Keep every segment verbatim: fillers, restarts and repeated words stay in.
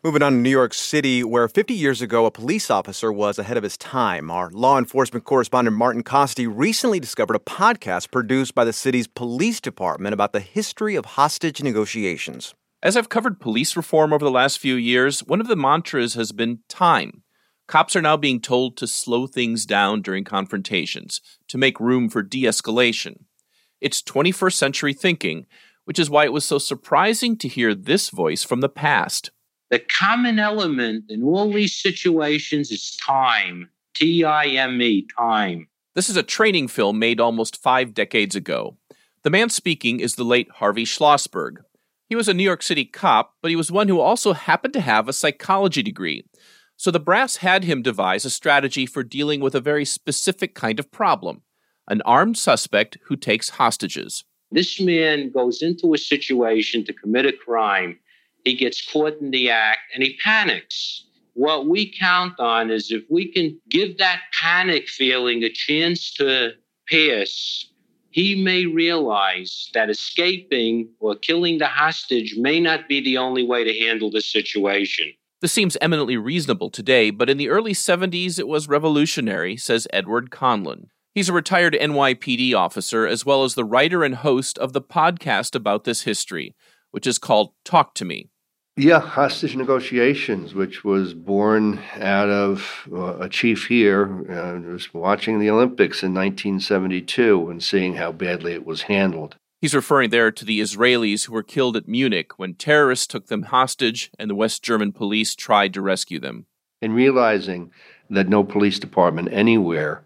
Moving on to New York City, where fifty years ago a police officer was ahead of his time. Our law enforcement correspondent Martin Costi recently discovered a podcast produced by the city's police department about the history of hostage negotiations. As I've covered police reform over the last few years, one of the mantras has been time. Cops are now being told to slow things down during confrontations, to make room for de-escalation. It's twenty-first century thinking, which is why it was so surprising to hear this voice from the past. The common element in all these situations is time. T I M E, time. This is a training film made almost five decades ago. The man speaking is the late Harvey Schlossberg. He was a New York City cop, but he was one who also happened to have a psychology degree. So the brass had him devise a strategy for dealing with a very specific kind of problem, an armed suspect who takes hostages. This man goes into a situation to commit a crime. He gets caught in the act and he panics. What we count on is if we can give that panic feeling a chance to pass, he may realize that escaping or killing the hostage may not be the only way to handle the situation. This seems eminently reasonable today, but in the early seventies it was revolutionary, says Edward Conlon. He's a retired N Y P D officer as well as the writer and host of the podcast about this history, which is called Talk to Me. Yeah, hostage negotiations, which was born out of uh, a chief here uh, was watching the Olympics in nineteen seventy-two and seeing how badly it was handled. He's referring there to the Israelis who were killed at Munich when terrorists took them hostage and the West German police tried to rescue them. And realizing that no police department anywhere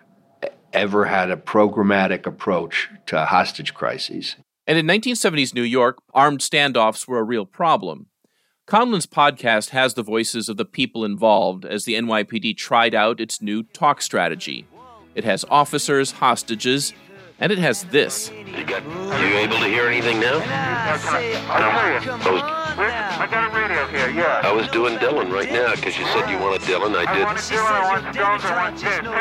ever had a programmatic approach to hostage crises. And in nineteen seventies New York, armed standoffs were a real problem. Conlon's podcast has the voices of the people involved as the N Y P D tried out its new talk strategy. It has officers, hostages, and it has this. You got, are you able to hear anything now? I hear you. I got a radio here, yeah. I was doing Dylan right now because you said you wanted Dylan. I did. I want Dylan, I want Jones, I want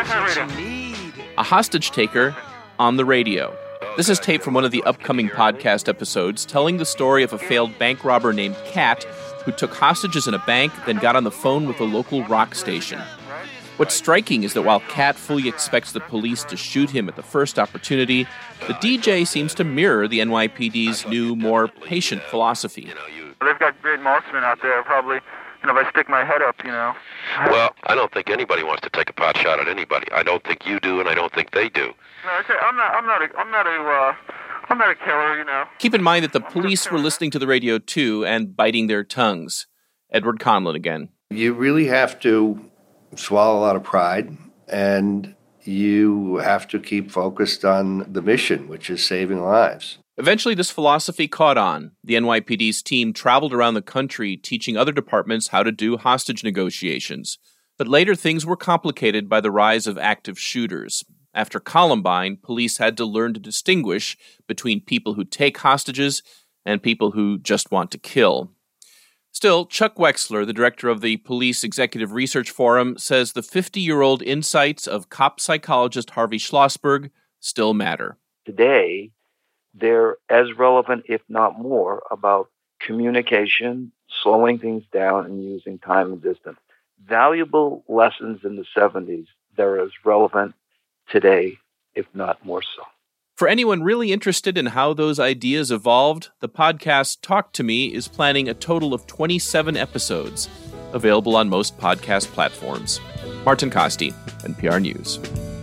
Pitt. A hostage taker on the radio. This is tape from one of the upcoming podcast episodes telling the story of a failed bank robber named Cat who took hostages in a bank, then got on the phone with a local rock station. What's striking is that while Cat fully expects the police to shoot him at the first opportunity, the D J seems to mirror the N Y P D's new, more patient philosophy. They've got great marksmen out there, probably. You know, if I stick my head up, you know. Well, I don't think anybody wants to take a pot shot at anybody. I don't think you do, and I don't think they do. No, I say, I'm not, I'm not a, I'm not a, uh, I'm not a killer, you know. Keep in mind that the police were listening to the radio too and biting their tongues. Edward Conlon again. You really have to swallow a lot of pride, and you have to keep focused on the mission, which is saving lives. Eventually, this philosophy caught on. The N Y P D's team traveled around the country teaching other departments how to do hostage negotiations. But later, things were complicated by the rise of active shooters. After Columbine, police had to learn to distinguish between people who take hostages and people who just want to kill. Still, Chuck Wexler, the director of the Police Executive Research Forum, says the fifty-year-old insights of cop psychologist Harvey Schlossberg still matter. Today, they're as relevant, if not more, about communication, slowing things down, and using time and distance. Valuable lessons in the seventies, they're as relevant today, if not more so. For anyone really interested in how those ideas evolved, the podcast Talk to Me is planning a total of twenty-seven episodes, available on most podcast platforms. Martin Costi, N P R News.